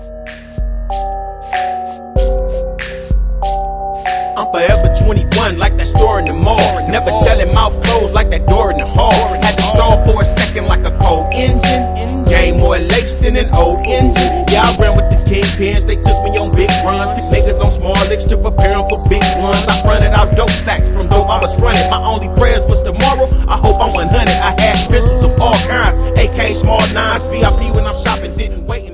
I'm forever 21 like that store in the mall. Never telling mouth closed like that door in the hall. Had to stall for a second like a cold engine. Game more laced than an old engine. Yeah, I ran with the kingpins, they took me on big runs. Took niggas on small licks to prepare them for big ones. I fronted out dope sacks from dope I was fronted. My only prayers was tomorrow, I hope I'm 100. I had pistols of all kinds, AK, small nines, VIP when I'm shopping, didn't wait.